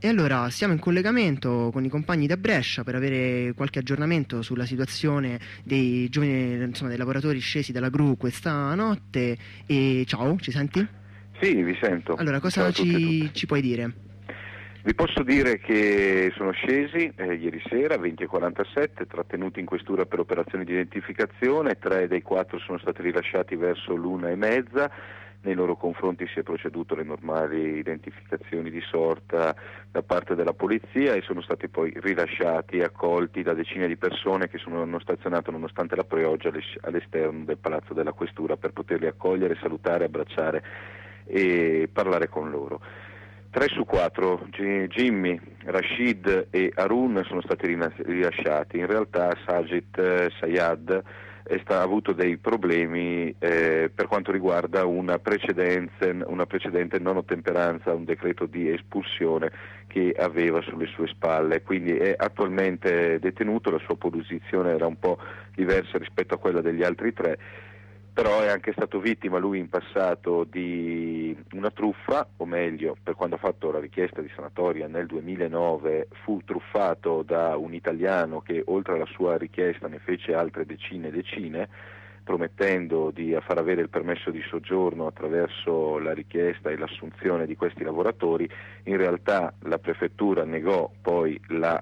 E allora siamo in collegamento con i compagni da Brescia per avere qualche aggiornamento sulla situazione dei giovani, insomma, dei lavoratori scesi dalla gru questa notte. E ciao, ci senti? Sì, vi sento. Allora, Ciao cosa a tutti e tutti. ci puoi dire? Vi posso dire che sono scesi ieri sera 20:47, trattenuti in questura per operazioni di identificazione. 3 dei 4 sono stati rilasciati verso l'1:30. Nei loro confronti si è proceduto alle normali identificazioni di sorta da parte della polizia e sono stati poi rilasciati e accolti da decine di persone che hanno stazionato nonostante la pioggia all'esterno del palazzo della questura per poterli accogliere, salutare, abbracciare e parlare con loro. 3 su 4, Jimmy, Rashid e Harun sono stati rilasciati. In realtà Sajid Sayad ha avuto dei problemi per quanto riguarda una precedente non ottemperanza a un decreto di espulsione che aveva sulle sue spalle, quindi è attualmente detenuto. La sua posizione era un po' diversa rispetto a quella degli altri 3, però è anche stato vittima lui in passato di una truffa, o meglio, per quando ha fatto la richiesta di sanatoria nel 2009 fu truffato da un italiano che oltre alla sua richiesta ne fece altre decine e decine, promettendo di far avere il permesso di soggiorno attraverso la richiesta e l'assunzione di questi lavoratori. In realtà la prefettura negò poi il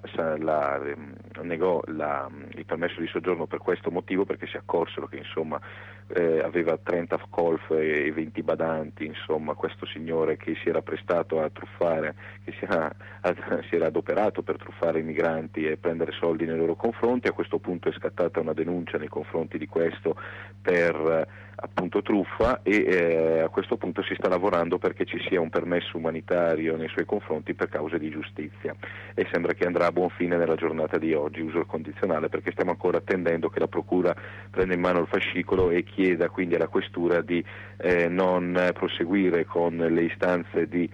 permesso di soggiorno per questo motivo, perché si accorsero che insomma aveva 30 colf e 20 badanti, insomma questo signore che si era prestato a truffare, che si era adoperato per truffare i migranti e prendere soldi nei loro confronti. A questo punto è scattata una denuncia nei confronti di questo per appunto truffa e a questo punto si sta lavorando perché ci sia un permesso umanitario nei suoi confronti per cause di giustizia e sembra che andrà a buon fine nella giornata di oggi, uso il condizionale, perché stiamo ancora attendendo che la procura prenda in mano il fascicolo e chieda quindi alla questura di non proseguire con le istanze di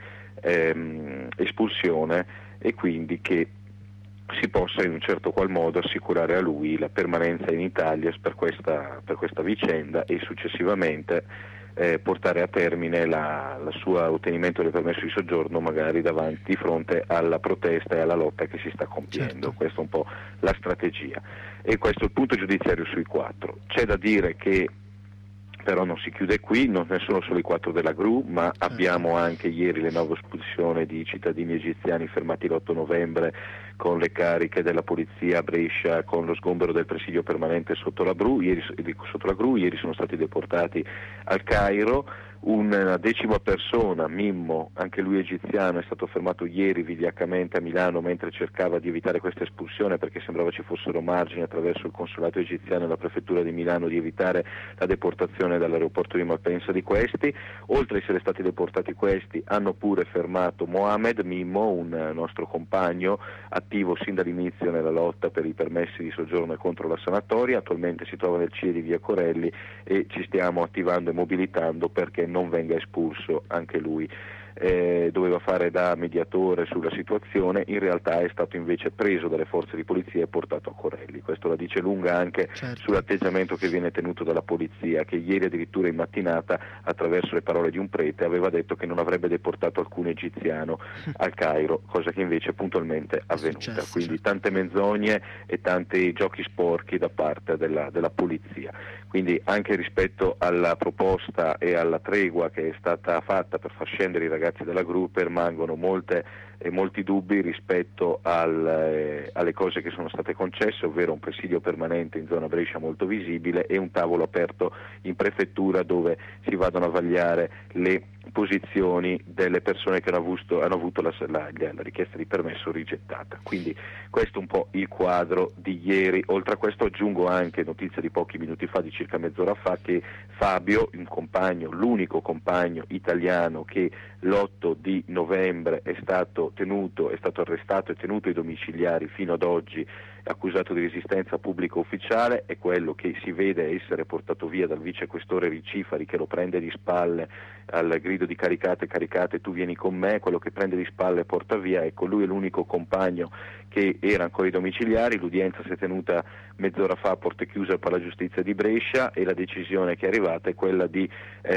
espulsione e quindi che si possa in un certo qual modo assicurare a lui la permanenza in Italia per questa vicenda e successivamente portare a termine il suo ottenimento del permesso di soggiorno magari di fronte alla protesta e alla lotta che si sta compiendo. Certo. Questa è un po' la strategia e questo è il punto giudiziario sui 4. C'è da dire che però non si chiude qui, non ne sono solo i 4 della GRU, ma abbiamo anche ieri le nuove espulsioni di cittadini egiziani fermati l'8 novembre con le cariche della polizia a Brescia, con lo sgombero del presidio permanente sotto la GRU. Ieri sono stati deportati al Cairo. Una 10ª persona, Mimmo, anche lui egiziano, è stato fermato ieri vigliaccamente a Milano mentre cercava di evitare questa espulsione perché sembrava ci fossero margini attraverso il consolato egiziano e la prefettura di Milano di evitare la deportazione dall'aeroporto di Malpensa di questi. Oltre a essere stati deportati questi, hanno pure fermato Mohamed Mimmo, un nostro compagno attivo sin dall'inizio nella lotta per i permessi di soggiorno e contro la sanatoria. Attualmente si trova nel CIE di Via Corelli e ci stiamo attivando e mobilitando perché non venga espulso anche lui. Doveva fare da mediatore sulla situazione, in realtà è stato invece preso dalle forze di polizia e portato a Corelli. Questo la dice lunga anche sull'atteggiamento che viene tenuto dalla polizia, che ieri addirittura in mattinata, attraverso le parole di un prete, aveva detto che non avrebbe deportato alcun egiziano al Cairo, cosa che invece è puntualmente avvenuta. Quindi tante menzogne e tanti giochi sporchi da parte della polizia. Quindi anche rispetto alla proposta e alla tregua che è stata fatta per far scendere i ragazzi della GRU permangono molti dubbi rispetto alle cose che sono state concesse, ovvero un presidio permanente in zona Brescia molto visibile e un tavolo aperto in prefettura dove si vadano a vagliare le posizioni delle persone che hanno avuto la richiesta di permesso rigettata. Quindi questo è un po' il quadro di ieri. Oltre a questo aggiungo anche notizia di pochi minuti fa, di circa mezz'ora fa, che Fabio, l'unico compagno italiano che l'8 di novembre è stato arrestato e tenuto ai domiciliari fino ad oggi, accusato di resistenza pubblica ufficiale, è quello che si vede essere portato via dal vicequestore Ricifari, che lo prende di spalle al grido di caricate, tu vieni con me, quello che prende di spalle e porta via. Ecco, lui è l'unico compagno che era ancora ai domiciliari. L'udienza si è tenuta mezz'ora fa a porte chiuse per la giustizia di Brescia, e la decisione che è arrivata è quella di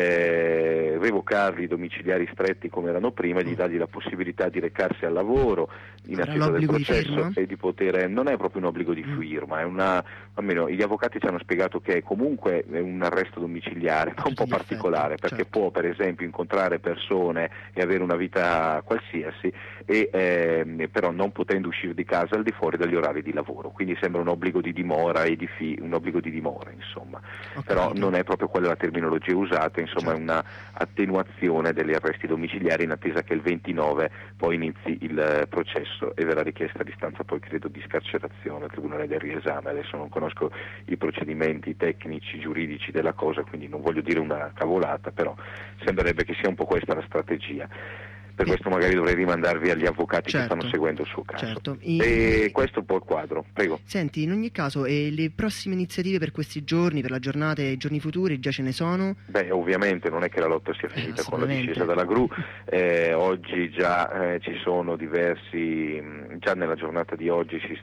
revocarli i domiciliari stretti come erano prima, di dargli la possibilità di recarsi al lavoro in attesa del processo e di poter, non è proprio un obbligo di firma, è almeno gli avvocati ci hanno spiegato che è comunque un arresto domiciliare, ma un po' particolare, perché può per esempio incontrare persone e avere una vita qualsiasi, però non potendo uscire di casa al di fuori dagli orari di lavoro, quindi sembra un obbligo di dimora un obbligo di dimora, insomma. Però non è proprio quella la terminologia usata, insomma. È una attenuazione degli arresti domiciliari in attesa che il 29 poi inizi il processo e verrà richiesta l'istanza poi credo di scarcerazione al Tribunale del Riesame. Adesso non conosco i procedimenti tecnici, giuridici della cosa, quindi non voglio dire una cavolata, però sembrerebbe che sia un po' questa la strategia. Per questo magari dovrei rimandarvi agli avvocati che stanno seguendo il suo caso. E questo è un po' il quadro, prego. Senti, in ogni caso, le prossime iniziative per questi giorni, per la giornata e i giorni futuri, già ce ne sono? Beh, ovviamente non è che la lotta sia finita con la discesa dalla gru, oggi già ci sono diversi, già nella giornata di oggi ci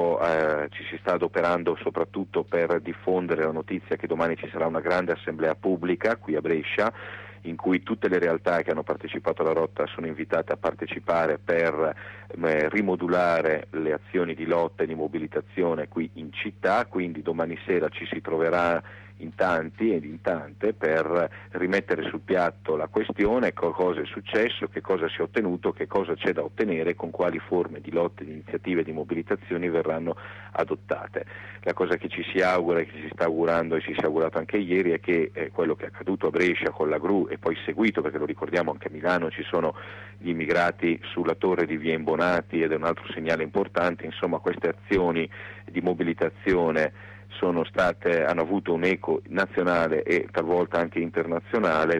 si sta adoperando soprattutto per diffondere la notizia che domani ci sarà una grande assemblea pubblica qui a Brescia, in cui tutte le realtà che hanno partecipato alla lotta sono invitate a partecipare per rimodulare le azioni di lotta e di mobilitazione qui in città, quindi domani sera ci si troverà in tanti ed in tante per rimettere sul piatto la questione, cosa è successo, che cosa si è ottenuto, che cosa c'è da ottenere, con quali forme di lotte, di iniziative e di mobilitazioni verranno adottate. La cosa che ci si augura e che ci si sta augurando e ci si è augurato anche ieri è che quello che è accaduto a Brescia con la gru e poi seguito, perché lo ricordiamo anche a Milano ci sono gli immigrati sulla torre di Via Imbonati ed è un altro segnale importante, insomma queste azioni di mobilitazione hanno avuto un eco nazionale e talvolta anche internazionale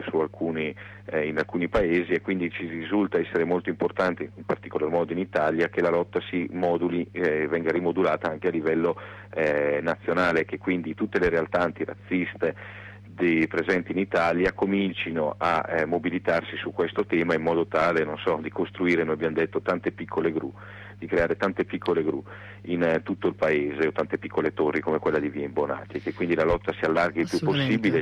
in alcuni paesi, e quindi ci risulta essere molto importante, in particolar modo in Italia, che la lotta si moduli, venga rimodulata anche a livello nazionale, che quindi tutte le realtà antirazziste presenti in Italia comincino a mobilitarsi su questo tema in modo tale, di costruire, noi abbiamo detto, tante piccole gru, di creare tante piccole gru in tutto il paese, o tante piccole torri come quella di Via Imbonati, che quindi la lotta si allarghi il più possibile,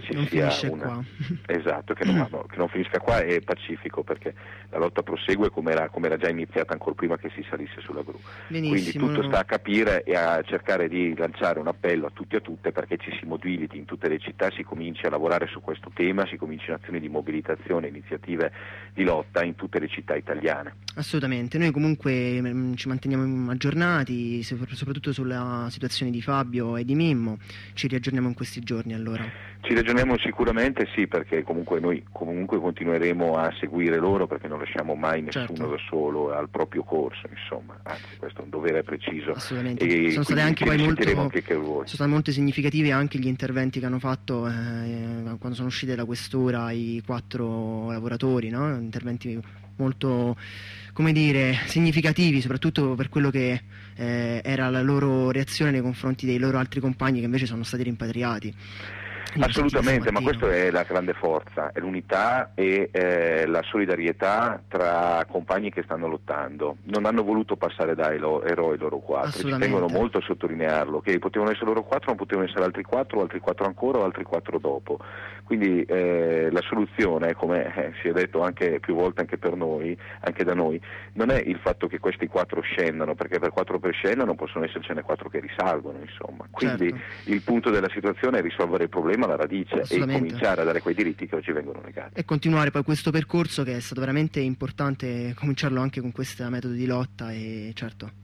esatto, che non finisca qua, è pacifico, perché la lotta prosegue come era già iniziata ancora prima che si salisse sulla gru. Benissimo. Quindi tutto sta a capire e a cercare di lanciare un appello a tutti e a tutte perché ci si mobiliti in tutte le città, si cominci a lavorare su questo tema, si cominciano azioni di mobilitazione, iniziative di lotta in tutte le città italiane. Assolutamente, noi comunque ci manteniamo aggiornati, soprattutto sulla situazione di Fabio e di Mimmo. Ci riaggiorniamo in questi giorni allora. Ci ragioniamo sicuramente, sì, perché comunque noi continueremo a seguire loro, perché non lasciamo mai nessuno da solo al proprio corso, insomma, anzi questo è un dovere preciso. Assolutamente. E sono state anche poi sono molto significativi anche gli interventi che hanno fatto quando sono uscite da questura i 4 lavoratori, no? Interventi molto, significativi, soprattutto per quello che era la loro reazione nei confronti dei loro altri compagni che invece sono stati rimpatriati. Assolutamente, ma questa è la grande forza, è l'unità e la solidarietà tra compagni che stanno lottando. Non hanno voluto passare da eroi loro 4, ci tengono molto a sottolinearlo, che potevano essere loro 4, ma potevano essere altri 4, o altri 4 ancora, o altri 4 dopo. Quindi la soluzione, come si è detto anche più volte anche per noi, anche da noi, non è il fatto che questi 4 scendano, perché per 4 che scendano possono essercene 4 che risalgono, insomma. Quindi il punto della situazione è risolvere il problema alla radice e cominciare a dare quei diritti che oggi vengono negati. E continuare poi questo percorso, che è stato veramente importante cominciarlo anche con questo metodo di lotta, e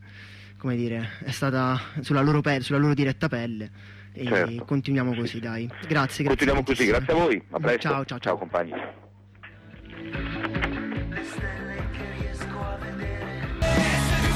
è stata sulla loro diretta pelle, e continuiamo così, dai. Grazie. Continuiamo così, grazie a voi, a presto. Ciao. Ciao compagni.